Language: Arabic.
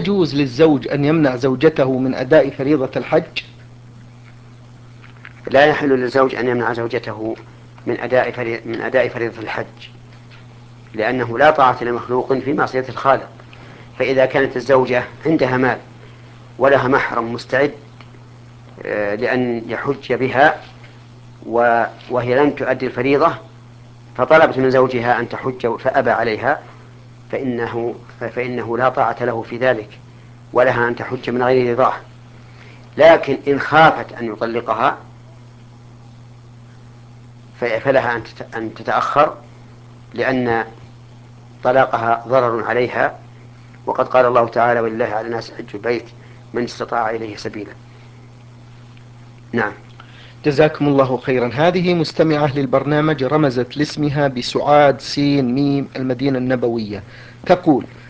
يجوز للزوج أن يمنع زوجته من أداء فريضة الحج؟ لا يحل للزوج أن يمنع زوجته من أداء فريضة الحج، لأنه لا طاعة لمخلوق في معصية الخالق. فإذا كانت الزوجة عندها مال ولها محرم مستعد لأن يحج بها وهي لم تؤدي الفريضة، فطلبت من زوجها أن تحج فأبى عليها، فإنه لا طاعة له في ذلك، ولها أن تحج من غير رضاه. لكن إن خافت أن يطلقها فلها أن تتأخر، لأن طلاقها ضرر عليها، وقد قال الله تعالى: ولله على الناس حج البيت من استطاع إليه سبيلا. نعم. جزاكم الله خيرا. هذه مستمعة للبرنامج رمزت لاسمها بسعاد سين ميم المدينة النبوية، تقول: